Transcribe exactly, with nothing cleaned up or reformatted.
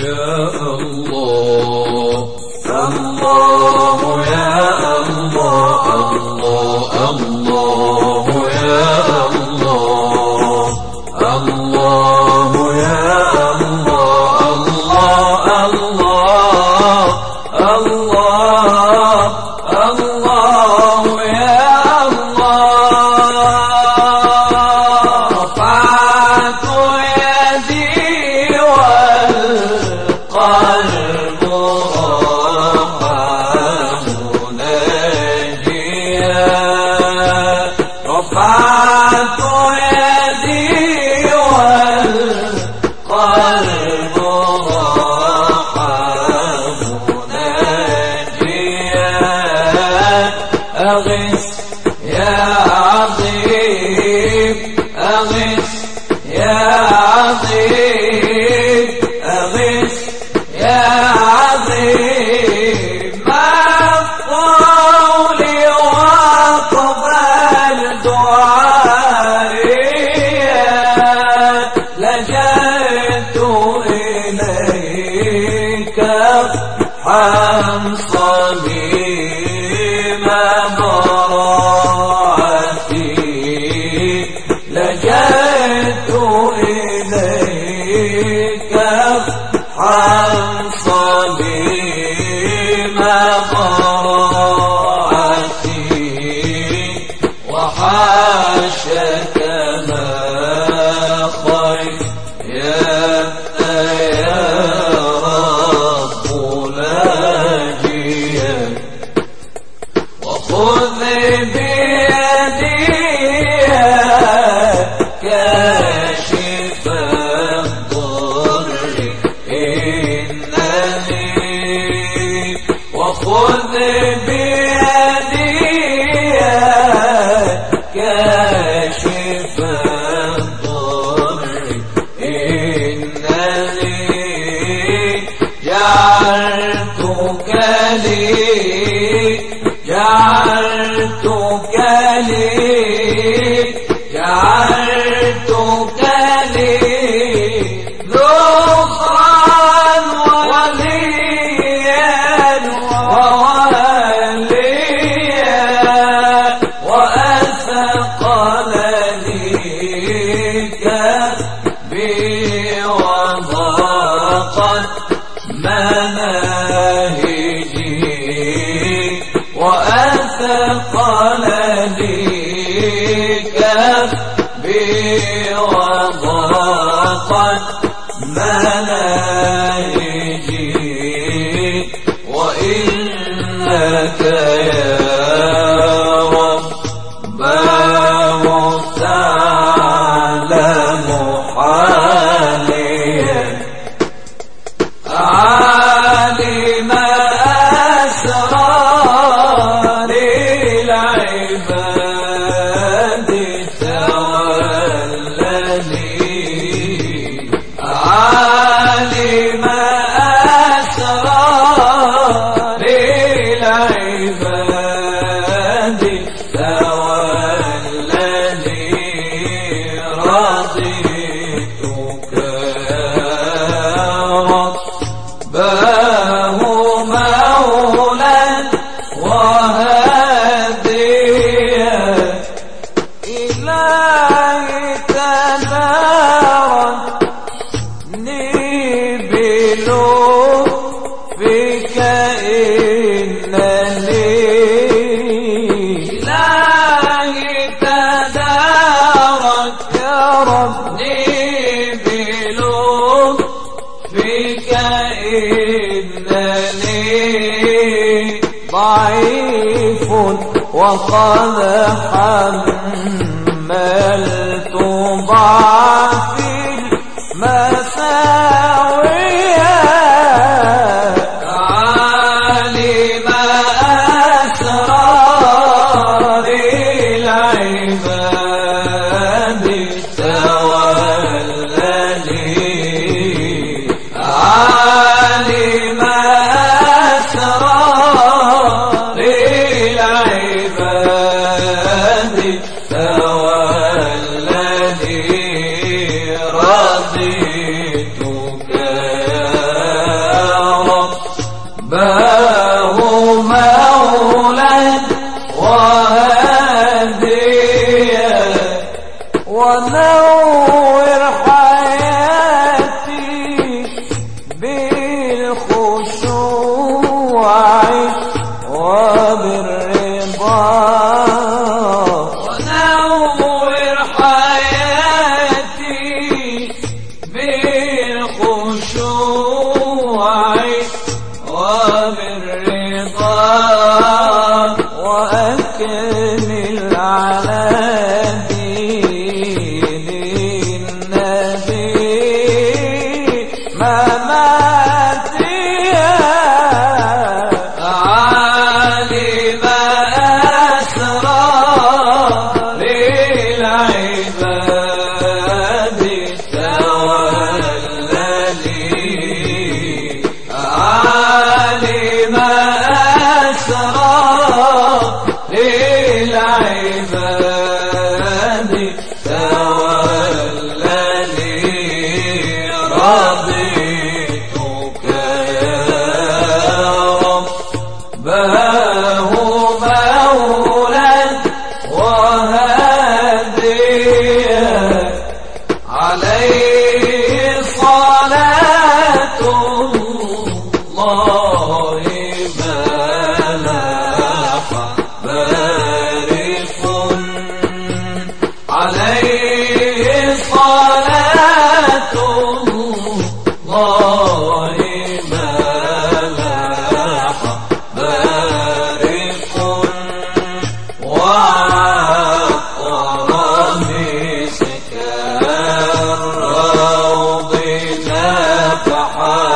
يا الله الله يا الله الله الله يا الله الله يا الله الله الله الله يا الله رفعت يدي والقلب رفع مناجيا رفعت يدي والقلب أغث يا عظيم أغث يا عظيم أغث يا عظيم مقبول واقبل دعائي لجأت إليك حمصني لجأت إليك عن صليم براءتي وحاشك ما خير يا يا رب لاجيا وخذ بيدي كاشف الضر إنني وخذ بيدي كاشف الضر إنني جعلتك لي جعلتك لي جعلتك لي ذخرا وليا ووليا وأثقلني كبي وضاقت مناهجي وأثقلني كبي وضاقت مناهجي وإنك يا رب تعلم حاليا عالم أسرار العباد عالم أسرار العباد تولني رضيتك رباه مولا وهاديا إلهي تنارني بلطفك إنني إلهي تدارك يا ربي بلطفك إنني ضعيف وقد حملت ضعفي مساويا عالم أسرار العباد تولني عالم أسرار العباد تولني رضيتك بالخشوع وبالرضا وأكمل على دين النبي مماتي علم أسرار العباد تولني علم أسرار العباد تولني رضيتك يا رباه مولا وهاديا عليه صلاة الله ملاح بارق عليه صلاة الله ملاح بارق وعطر مسك الروض نفحات